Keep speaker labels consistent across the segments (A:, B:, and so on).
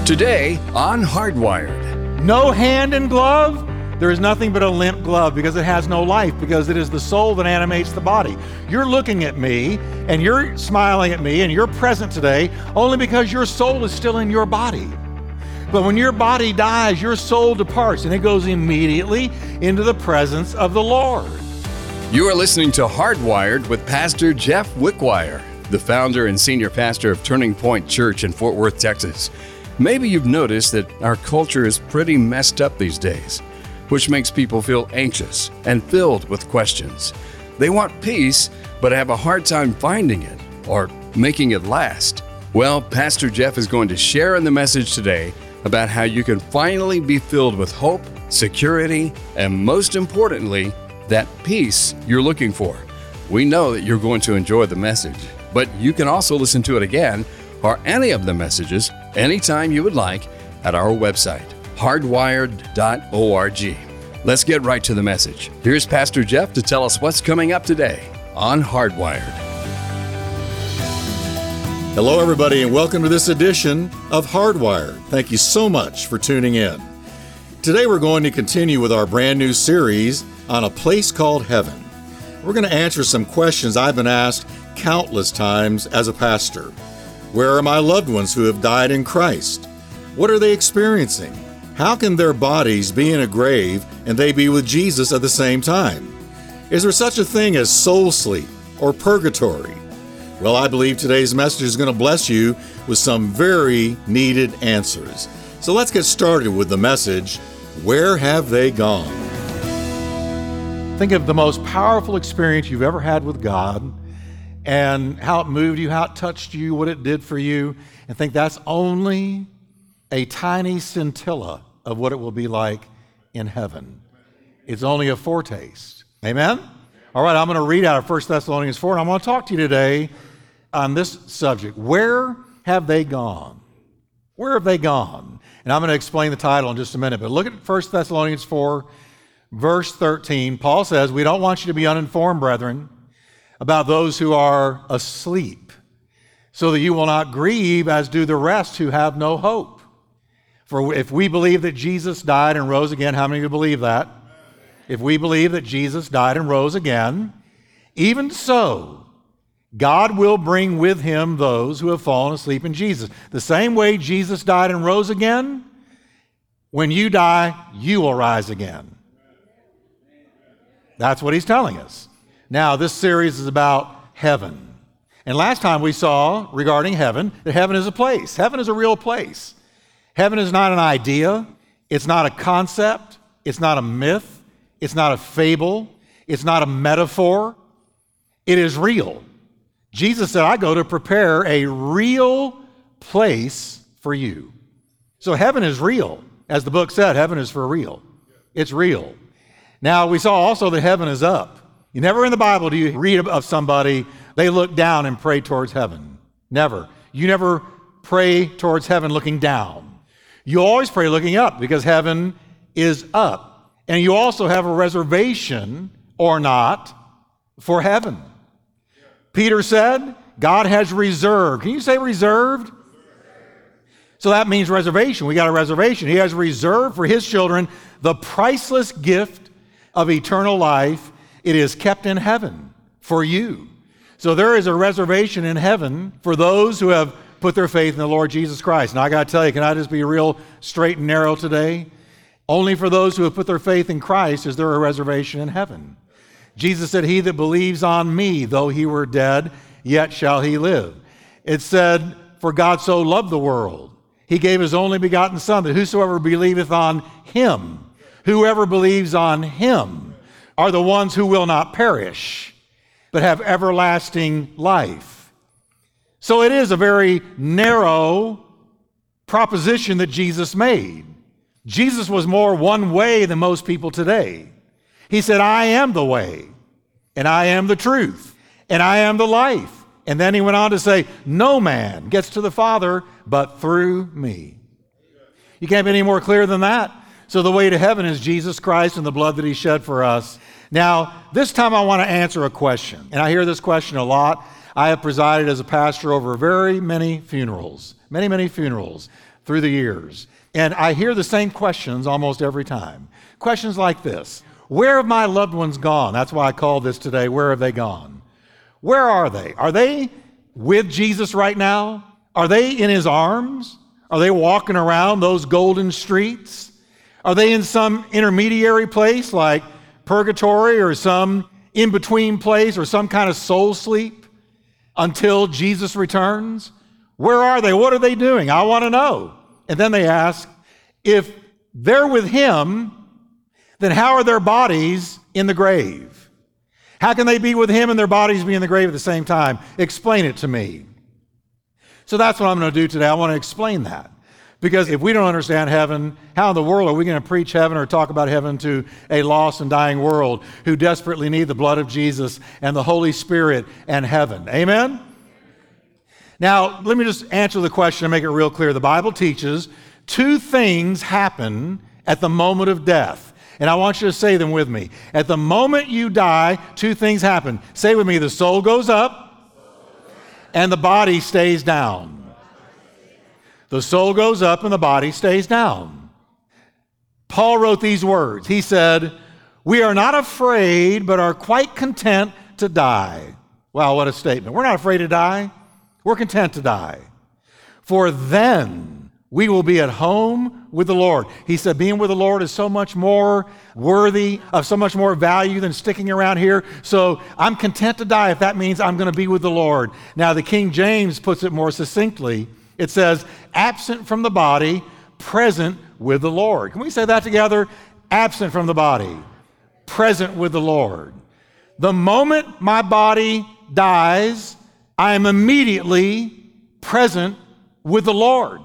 A: Today on Hardwired.
B: No hand and glove. There is nothing but a limp glove because it has no life, because it is the soul that animates the body. You're looking at me and you're smiling at me and you're present today only because your soul is still in your body. But when your body dies, your soul departs and it goes immediately into the presence of the Lord.
A: You are listening to Hardwired with Pastor Jeff Wickwire, the founder and senior pastor of Turning Point Church in Fort Worth, Texas. Maybe you've noticed that our culture is pretty messed up these days, which makes people feel anxious and filled with questions. They want peace, but have a hard time finding it or making it last. Well, Pastor Jeff is going to share in the message today about how you can finally be filled with hope, security, and most importantly, that peace you're looking for. We know that you're going to enjoy the message, but you can also listen to it again or any of the messages anytime you would like at our website, hardwired.org. Let's get right to the message. Here's Pastor Jeff to tell us what's coming up today on Hardwired.
C: Hello, everybody, and welcome to this edition of Hardwired. Thank you so much for tuning in. Today, we're going to continue with our brand new series on a place called heaven. We're going to answer some questions I've been asked countless times as a pastor. Where are my loved ones who have died in Christ? What are they experiencing? How can their bodies be in a grave and they be with Jesus at the same time? Is there such a thing as soul sleep or purgatory? Well, I believe today's message is going to bless you with some very needed answers. So let's get started with the message, Where Have They Gone?
B: Think of the most powerful experience you've ever had with God and how it moved you, how it touched you, what it did for you, and think that's only a tiny scintilla of what it will be like in heaven. It's only a foretaste. Amen? All right, I'm going to read out of 1 Thessalonians 4, and I want to talk to you today on this subject. Where have they gone? Where have they gone? And I'm going to explain the title in just a minute, but look at 1 Thessalonians 4, verse 13. Paul says, we don't want you to be uninformed, brethren, about those who are asleep, so that you will not grieve as do the rest who have no hope. For if we believe that Jesus died and rose again, how many of you believe that? If we believe that Jesus died and rose again, even so, God will bring with him those who have fallen asleep in Jesus. The same way Jesus died and rose again, when you die, you will rise again. That's what he's telling us. Now, this series is about heaven. And last time we saw regarding heaven that heaven is a place. Heaven is a real place. Heaven is not an idea. It's not a concept. It's not a myth. It's not a fable. It's not a metaphor. It is real. Jesus said, I go to prepare a real place for you. So heaven is real. As the book said, heaven is for real. It's real. Now, we saw also that heaven is up. You never in the Bible do you read of somebody, they look down and pray towards heaven. Never. You never pray towards heaven looking down. You always pray looking up because heaven is up. And you also have a reservation or not for heaven. Peter said, God has reserved. Can you say reserved? So that means reservation. We got a reservation. He has reserved for his children the priceless gift of eternal life. It is kept in heaven for you. So there is a reservation in heaven for those who have put their faith in the Lord Jesus Christ. Now I got to tell you, can I just be real straight and narrow today? Only for those who have put their faith in Christ is there a reservation in heaven. Jesus said, he that believes on me, though he were dead, yet shall he live. It said, for God so loved the world, he gave his only begotten Son, that whosoever believeth on him, whoever believes on him, are the ones who will not perish, but have everlasting life. So it is a very narrow proposition that Jesus made. Jesus was more one way than most people today. He said, I am the way, and I am the truth, and I am the life. And then he went on to say, no man gets to the Father but through me. You can't be any more clear than that. So the way to heaven is Jesus Christ and the blood that he shed for us. Now, this time I want to answer a question, and I hear this question a lot. I have presided as a pastor over very many funerals, many, many funerals through the years. And I hear the same questions almost every time. Questions like this: where have my loved ones gone? That's why I called this today, Where Have They Gone? Where are they? Are they with Jesus right now? Are they in his arms? Are they walking around those golden streets? Are they in some intermediary place like purgatory or some in-between place or some kind of soul sleep until Jesus returns? Where are they? What are they doing? I want to know. And then they ask, if they're with him, then how are their bodies in the grave? How can they be with him and their bodies be in the grave at the same time? Explain it to me. So that's what I'm going to do today. I want to explain that. Because if we don't understand heaven, how in the world are we going to preach heaven or talk about heaven to a lost and dying world who desperately need the blood of Jesus and the Holy Spirit and heaven? Amen? Now, let me just answer the question and make it real clear. The Bible teaches two things happen at the moment of death. And I want you to say them with me. At the moment you die, two things happen. Say with me, the soul goes up and the body stays down. The soul goes up and the body stays down. Paul wrote these words. He said, "We are not afraid, but are quite content to die." Wow, what a statement. We're not afraid to die. We're content to die. For then we will be at home with the Lord. He said being with the Lord is so much more worthy, of so much more value than sticking around here. So I'm content to die if that means I'm going to be with the Lord. Now the King James puts it more succinctly. It says, absent from the body, present with the Lord. Can we say that together? Absent from the body, present with the Lord. The moment my body dies, I am immediately present with the Lord.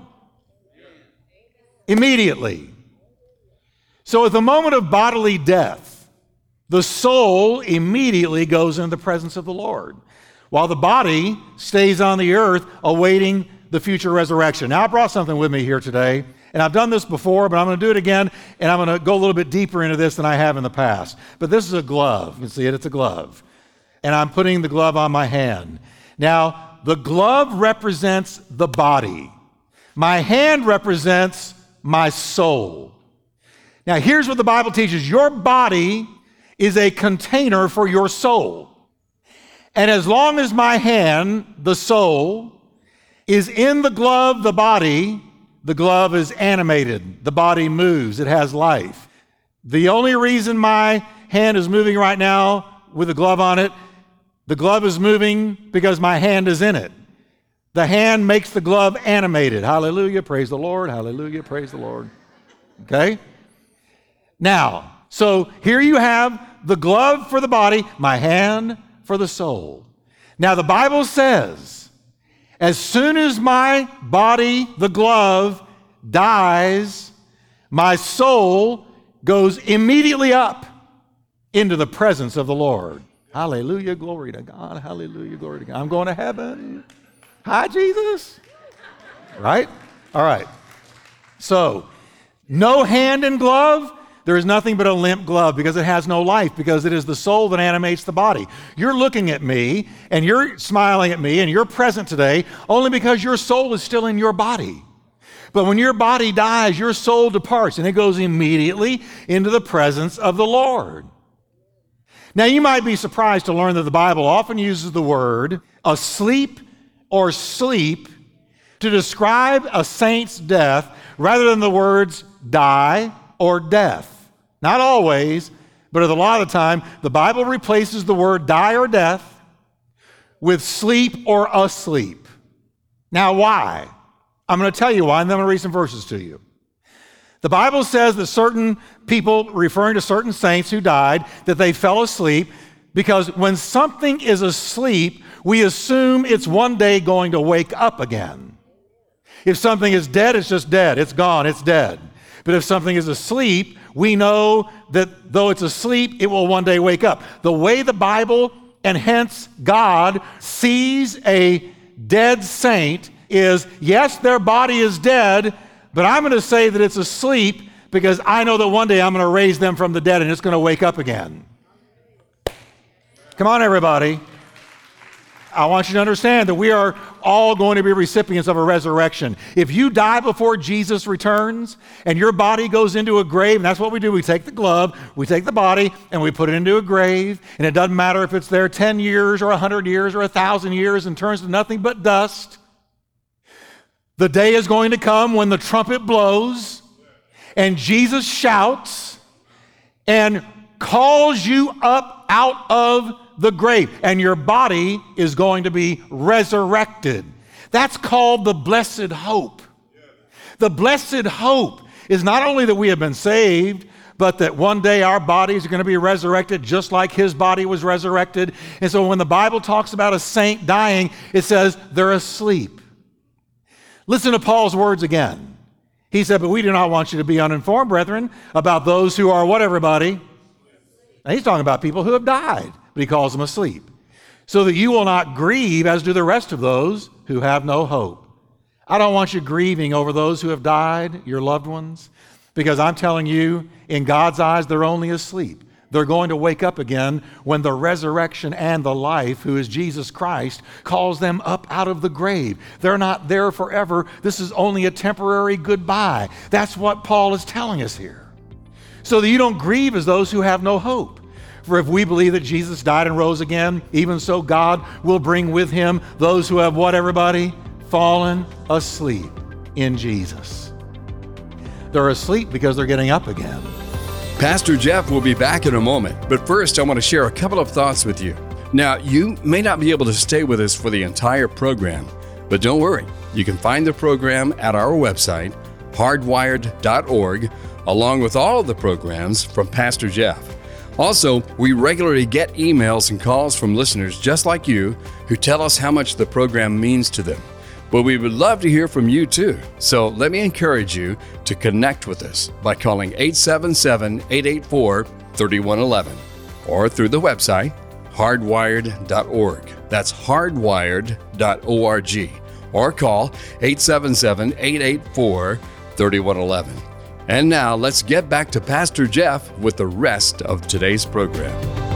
B: Immediately. So at the moment of bodily death, the soul immediately goes into the presence of the Lord, while the body stays on the earth awaiting the future resurrection. Now, I brought something with me here today, and I've done this before, but I'm going to do it again, and I'm going to go a little bit deeper into this than I have in the past. But this is a glove. You can see it. It's a glove. And I'm putting the glove on my hand. Now, the glove represents the body. My hand represents my soul. Now, here's what the Bible teaches. Your body is a container for your soul. And as long as my hand, the soul, is in the glove, the glove is animated. The body moves. It has life. The only reason my hand is moving right now with the glove on it, the glove is moving because my hand is in it. The hand makes the glove animated. Hallelujah, praise the Lord. Hallelujah, praise the Lord. Okay? Now, so here you have the glove for the body, my hand for the soul. Now, the Bible says, as soon as my body, the glove, dies, my soul goes immediately up into the presence of the Lord. Hallelujah, glory to God. Hallelujah, glory to God. I'm going to heaven. Hi, Jesus. Right? All right. So, no hand and glove. There is nothing but a limp glove because it has no life, because it is the soul that animates the body. You're looking at me and you're smiling at me and you're present today only because your soul is still in your body. But when your body dies, your soul departs and it goes immediately into the presence of the Lord. Now, you might be surprised to learn that the Bible often uses the word asleep or sleep to describe a saint's death rather than the words die or death. Not always, but a lot of the time, the Bible replaces the word die or death with sleep or asleep. Now, why? I'm going to tell you why, and then I'm going to read some verses to you. The Bible says that certain people, referring to certain saints who died, that they fell asleep because when something is asleep, we assume it's one day going to wake up again. If something is dead, it's just dead. It's gone. It's dead. But if something is asleep, we know that though it's asleep, it will one day wake up. The way the Bible, and hence God, sees a dead saint is, yes, their body is dead, but I'm going to say that it's asleep because I know that one day I'm going to raise them from the dead and it's going to wake up again. Come on, everybody. I want you to understand that we are all going to be recipients of a resurrection. If you die before Jesus returns and your body goes into a grave, and that's what we do, we take the glove, we take the body, and we put it into a grave, and it doesn't matter if it's there 10 years or 100 years or 1,000 years and turns to nothing but dust. The day is going to come when the trumpet blows and Jesus shouts and calls you up out of the grave, and your body is going to be resurrected. That's called the blessed hope. The blessed hope is not only that we have been saved, but that one day our bodies are going to be resurrected just like his body was resurrected. And so when the Bible talks about a saint dying, it says they're asleep. Listen to Paul's words again. He said, but we do not want you to be uninformed, brethren, about those who are what, everybody? Now, he's talking about people who have died, but he calls them asleep. So that you will not grieve as do the rest of those who have no hope. I don't want you grieving over those who have died, your loved ones, because I'm telling you, in God's eyes, they're only asleep. They're going to wake up again when the resurrection and the life, who is Jesus Christ, calls them up out of the grave. They're not there forever. This is only a temporary goodbye. That's what Paul is telling us here. So that you don't grieve as those who have no hope. For if we believe that Jesus died and rose again, even so God will bring with him those who have what, everybody? Fallen asleep in Jesus. They're asleep because they're getting up again.
A: Pastor Jeff will be back in a moment, but first I want to share a couple of thoughts with you. Now, you may not be able to stay with us for the entire program, but don't worry. You can find the program at our website, hardwired.org, along with all of the programs from Pastor Jeff. Also, we regularly get emails and calls from listeners just like you who tell us how much the program means to them. But we would love to hear from you too. So let me encourage you to connect with us by calling 877-884-3111 or through the website hardwired.org. That's hardwired.org, or call 877-884-3111. And now let's get back to Pastor Jeff with the rest of today's program.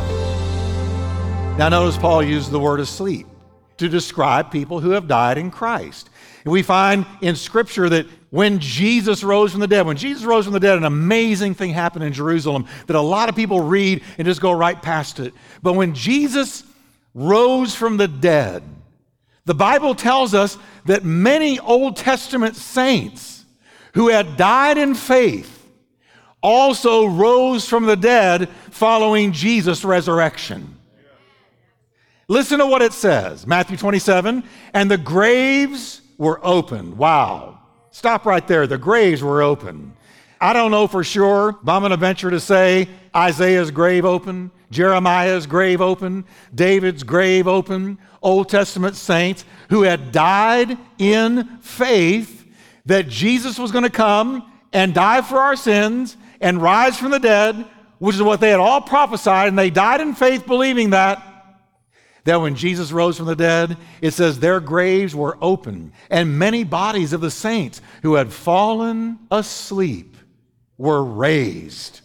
B: Now notice Paul used the word asleep to describe people who have died in Christ. And we find in Scripture that when Jesus rose from the dead, an amazing thing happened in Jerusalem that a lot of people read and just go right past it. But when Jesus rose from the dead, the Bible tells us that many Old Testament saints who had died in faith also rose from the dead following Jesus' resurrection. Listen to what it says, Matthew 27, and the graves were opened. Wow. Stop right there. The graves were open. I don't know for sure, but I'm going to venture to say Isaiah's grave open, Jeremiah's grave open, David's grave open, Old Testament saints who had died in faith that Jesus was going to come and die for our sins and rise from the dead, which is what they had all prophesied, and they died in faith believing that when Jesus rose from the dead, it says their graves were open, and many bodies of the saints who had fallen asleep were raised.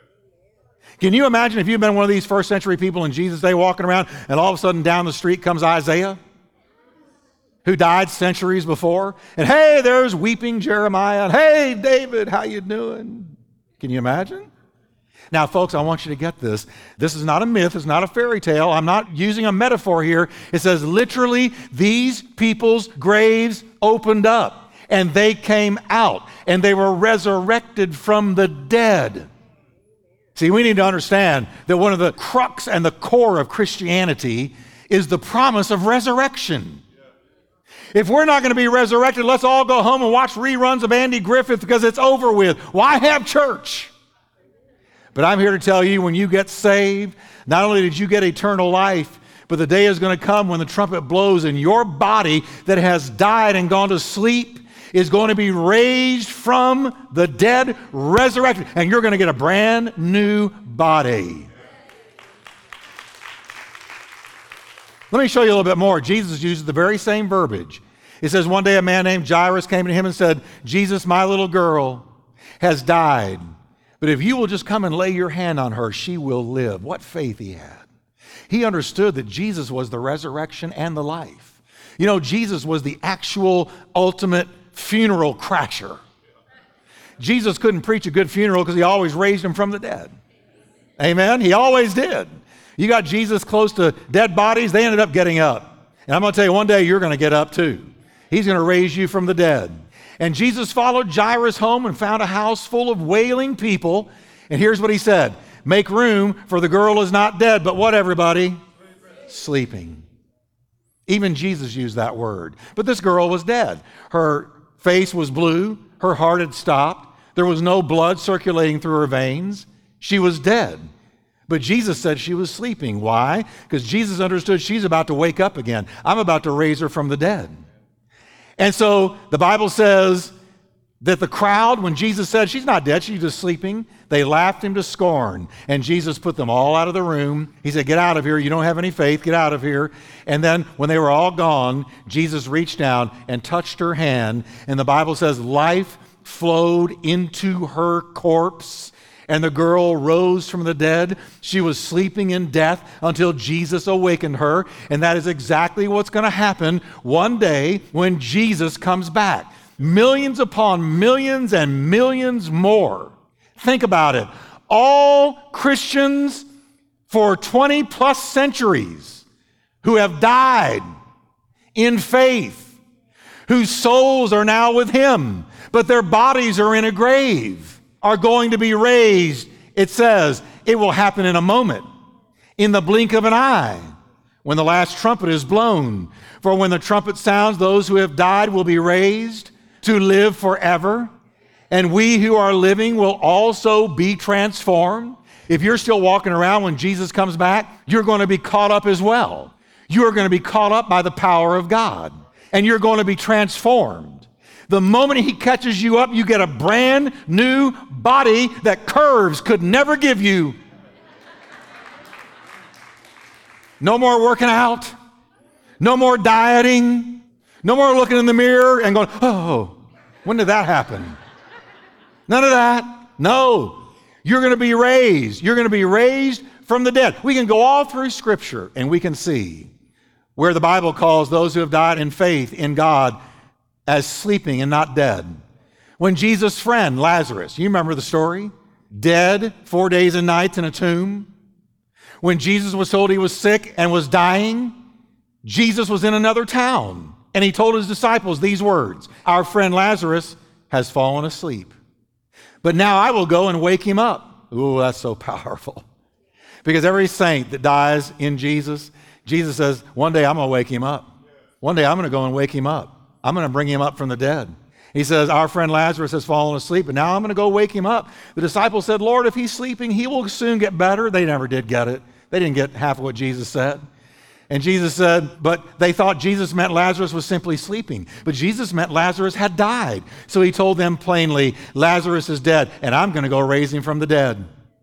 B: Can you imagine if you'd been one of these first century people in Jesus' day walking around, and all of a sudden down the street comes Isaiah, who died centuries before, and hey, there's weeping Jeremiah, and hey, David, how you doing? Can you imagine? Now, folks, I want you to get this. This is not a myth. It's not a fairy tale. I'm not using a metaphor here. It says literally these people's graves opened up and they came out and they were resurrected from the dead. See, we need to understand that one of the crux and the core of Christianity is the promise of resurrection. If we're not going to be resurrected, let's all go home and watch reruns of Andy Griffith because it's over with. Why have church? But I'm here to tell you, when you get saved, not only did you get eternal life, but the day is going to come when the trumpet blows and your body that has died and gone to sleep is going to be raised from the dead, resurrected, and you're going to get a brand new body. Let me show you a little bit more. Jesus uses the very same verbiage. It says, one day a man named Jairus came to him and said, Jesus, my little girl has died. But if you will just come and lay your hand on her, she will live. What faith he had. He understood that Jesus was the resurrection and the life. You know, Jesus was the actual ultimate funeral crasher. Jesus couldn't preach a good funeral because he always raised him from the dead. Amen? He always did. You got Jesus close to dead bodies, they ended up getting up. And I'm going to tell you, one day you're going to get up too. He's going to raise you from the dead. And Jesus followed Jairus home and found a house full of wailing people. And here's what he said: make room, for the girl is not dead, but what, everybody? Sleeping. Even Jesus used that word. But this girl was dead. Her face was blue. Her heart had stopped. There was no blood circulating through her veins. She was dead. But Jesus said she was sleeping. Why? Because Jesus understood she's about to wake up again. I'm about to raise her from the dead. And so the Bible says that the crowd, when Jesus said she's not dead, she's just sleeping, they laughed him to scorn. And Jesus put them all out of the room. He said, get out of here. You don't have any faith. Get out of here. And then when they were all gone, Jesus reached down and touched her hand. And the Bible says life flowed into her corpse. And the girl rose from the dead. She was sleeping in death until Jesus awakened her. And that is exactly what's going to happen one day when Jesus comes back. Millions upon millions and millions more. Think about it. All Christians for 20 plus centuries who have died in faith, whose souls are now with him, but their bodies are in a grave, are going to be raised. It says it will happen in a moment, in the blink of an eye, when the last trumpet is blown. For when the trumpet sounds, those who have died will be raised to live forever, and we who are living will also be transformed. If you're still walking around when Jesus comes back, you're going to be caught up as well. You're going to be caught up by the power of God, and you're going to be transformed. The moment he catches you up, you get a brand new body that curves could never give you. No more working out. No more dieting. No more looking in the mirror and going, oh, when did that happen? None of that. No. You're going to be raised. You're going to be raised from the dead. We can go all through Scripture and we can see where the Bible calls those who have died in faith in God as sleeping and not dead. When Jesus' friend, Lazarus, you remember the story? Dead 4 days and nights in a tomb. When Jesus was told he was sick and was dying, Jesus was in another town. And he told his disciples these words: our friend Lazarus has fallen asleep, but now I will go and wake him up. Ooh, that's so powerful. Because every saint that dies in Jesus, Jesus says, one day I'm going to wake him up. One day I'm going to go and wake him up. I'm going to bring him up from the dead. He says, our friend Lazarus has fallen asleep, but now I'm going to go wake him up. The disciples said, Lord, if he's sleeping, he will soon get better. They never did get it. They didn't get half of what Jesus said. And Jesus said, but they thought Jesus meant Lazarus was simply sleeping. But Jesus meant Lazarus had died. So he told them plainly, Lazarus is dead, and I'm going to go raise him from the dead.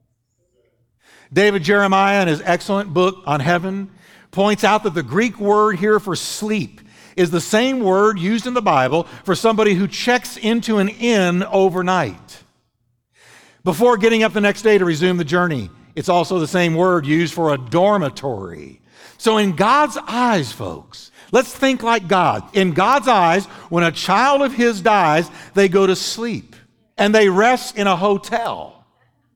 B: David Jeremiah, in his excellent book on heaven, points out that the Greek word here for sleep is the same word used in the Bible for somebody who checks into an inn overnight before getting up the next day to resume the journey. It's also the same word used for a dormitory. So in God's eyes, folks, let's think like God. In God's eyes, when a child of his dies, they go to sleep and they rest in a hotel,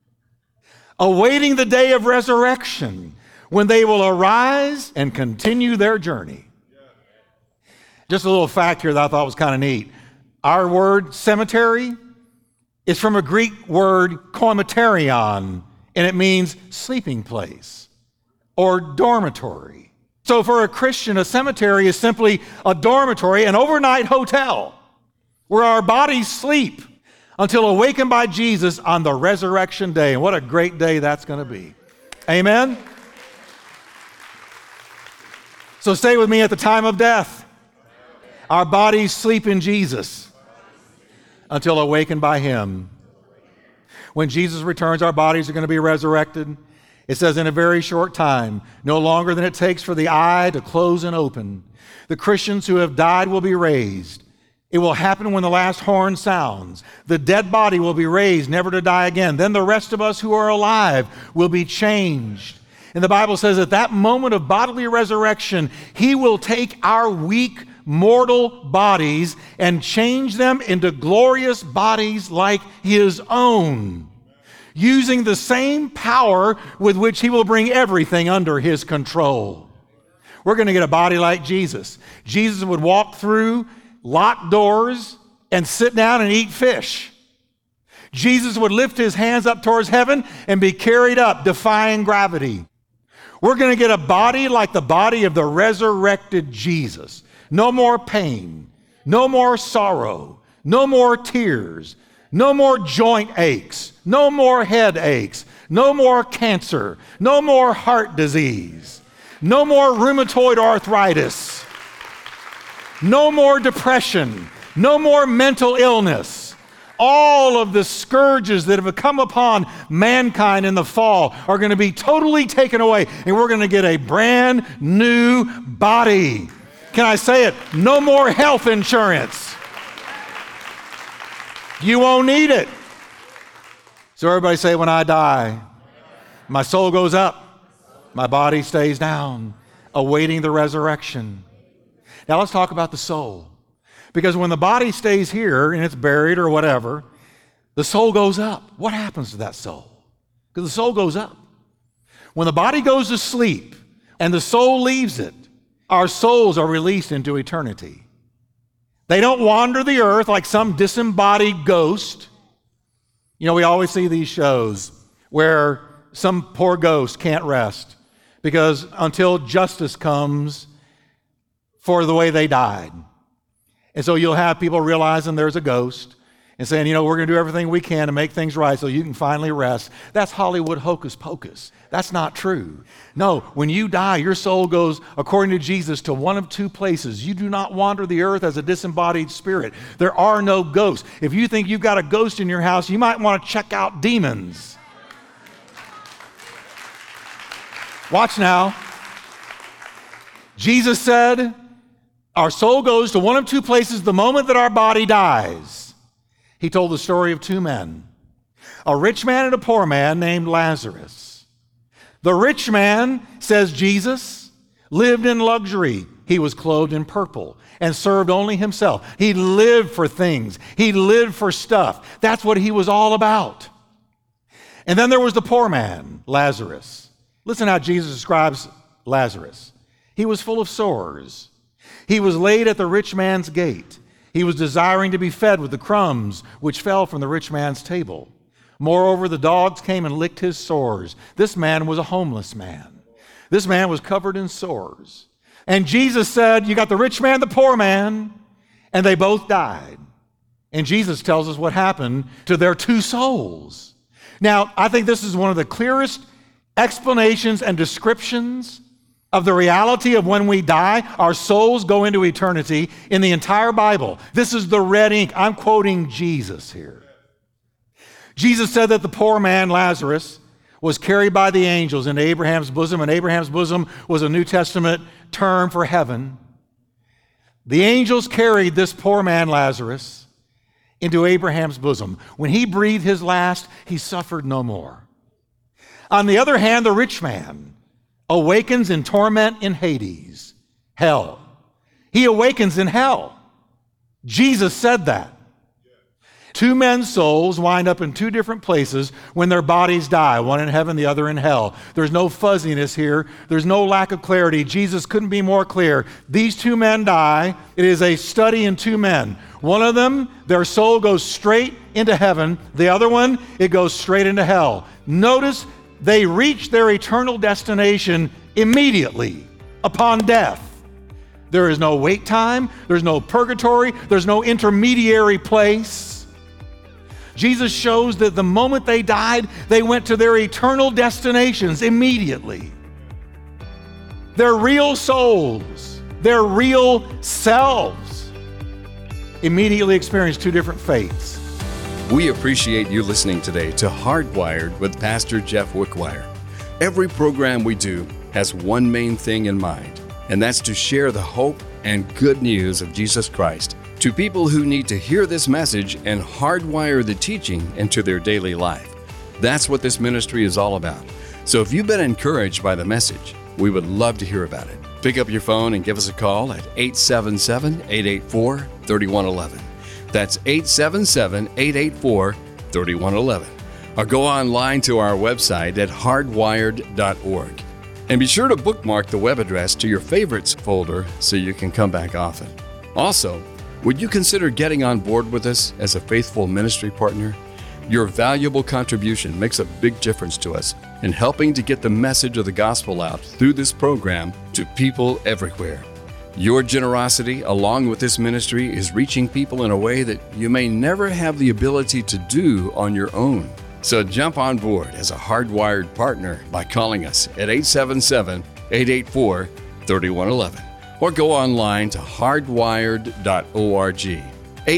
B: awaiting the day of resurrection when they will arise and continue their journey. Just a little fact here that I thought was kind of neat. Our word cemetery is from a Greek word koimeterion, and it means sleeping place or dormitory. So for a Christian, a cemetery is simply a dormitory, an overnight hotel where our bodies sleep until awakened by Jesus on the resurrection day. And what a great day that's going to be. Amen? So stay with me at the time of death. Our bodies sleep in Jesus until awakened by him. When Jesus returns, our bodies are going to be resurrected. It says in a very short time, no longer than it takes for the eye to close and open. The Christians who have died will be raised. It will happen when the last horn sounds. The dead body will be raised, never to die again. Then the rest of us who are alive will be changed. And the Bible says at that moment of bodily resurrection, he will take our weak, mortal bodies and change them into glorious bodies like his own, using the same power with which he will bring everything under his control. We're going to get a body like Jesus. Jesus would walk through locked doors and sit down and eat fish. Jesus would lift his hands up towards heaven and be carried up, defying gravity. We're going to get a body like the body of the resurrected Jesus. No more pain, no more sorrow, no more tears, no more joint aches, no more headaches, no more cancer, no more heart disease, no more rheumatoid arthritis, no more depression, no more mental illness. All of the scourges that have come upon mankind in the fall are going to be totally taken away, and we're going to get a brand new body. Can I say it? No more health insurance. You won't need it. So everybody say, when I die, my soul goes up, my body stays down, awaiting the resurrection. Now let's talk about the soul. Because when the body stays here and it's buried or whatever, the soul goes up. What happens to that soul? Because the soul goes up. When the body goes to sleep and the soul leaves it, our souls are released into eternity. They don't wander the earth like some disembodied ghost. You know, we always see these shows where some poor ghost can't rest because until justice comes for the way they died. And so you'll have people realizing there's a ghost and saying, you know, we're going to do everything we can to make things right so you can finally rest. That's Hollywood hocus pocus. That's not true. No, when you die, your soul goes, according to Jesus, to one of two places. You do not wander the earth as a disembodied spirit. There are no ghosts. If you think you've got a ghost in your house, you might want to check out demons. Watch now. Jesus said, our soul goes to one of two places the moment that our body dies. He told the story of two men, a rich man and a poor man named Lazarus. The rich man, says Jesus, lived in luxury. He was clothed in purple and served only himself. He lived for things. He lived for stuff. That's what he was all about. And then there was the poor man, Lazarus. Listen how Jesus describes Lazarus. He was full of sores. He was laid at the rich man's gate. He was desiring to be fed with the crumbs which fell from the rich man's table. Moreover, the dogs came and licked his sores. This man was a homeless man. This man was covered in sores. And Jesus said, you got the rich man, the poor man, and they both died. And Jesus tells us what happened to their two souls. Now, I think this is one of the clearest explanations and descriptions of the reality of when we die, our souls go into eternity in the entire Bible. This is the red ink. I'm quoting Jesus here. Jesus said that the poor man, Lazarus, was carried by the angels into Abraham's bosom, and Abraham's bosom was a New Testament term for heaven. The angels carried this poor man, Lazarus, into Abraham's bosom. When he breathed his last, he suffered no more. On the other hand, the rich man awakens in torment in Hades, hell. He awakens in hell. Jesus said that. Two men's souls wind up in two different places when their bodies die, one in heaven, the other in hell. There's no fuzziness here. There's no lack of clarity. Jesus couldn't be more clear. These two men die. It is a study in two men. One of them, their soul goes straight into heaven. The other one, it goes straight into hell. Notice they reach their eternal destination immediately upon death. There is no wait time. There's no purgatory. There's no intermediary place. Jesus shows that the moment they died, they went to their eternal destinations immediately. Their real souls, their real selves, immediately experienced two different fates.
A: We appreciate you listening today to Hardwired with Pastor Jeff Wickwire. Every program we do has one main thing in mind, and that's to share the hope and good news of Jesus Christ to people who need to hear this message and hardwire the teaching into their daily life. That's what this ministry is all about. So if you've been encouraged by the message, we would love to hear about it. Pick up your phone and give us a call at 877-884-3111. That's 877-884-3111. Or go online to our website at hardwired.org. And be sure to bookmark the web address to your favorites folder so you can come back often. Also, would you consider getting on board with us as a faithful ministry partner? Your valuable contribution makes a big difference to us in helping to get the message of the gospel out through this program to people everywhere. Your generosity, along with this ministry, is reaching people in a way that you may never have the ability to do on your own. So jump on board as a Hardwired partner by calling us at 877-884-3111 or go online to hardwired.org.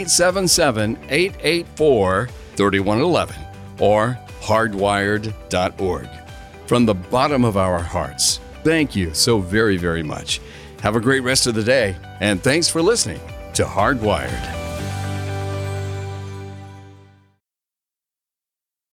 A: 877-884-3111 or hardwired.org. From the bottom of our hearts, thank you so very, very much. Have a great rest of the day, and thanks for listening to Hardwired.